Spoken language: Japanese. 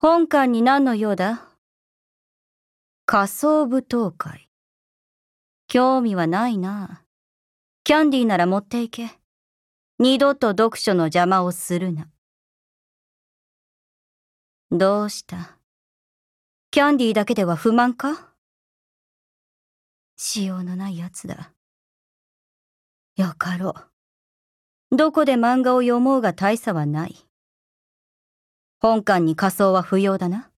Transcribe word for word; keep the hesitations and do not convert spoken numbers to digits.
本館に何の用だ？仮想舞踏会。興味はないな。キャンディーなら持っていけ。二度と読書の邪魔をするな。どうした？キャンディーだけでは不満か？しようのないやつだ。よかろう。どこで漫画を読もうが大差はない。本館に仮装は不要だな。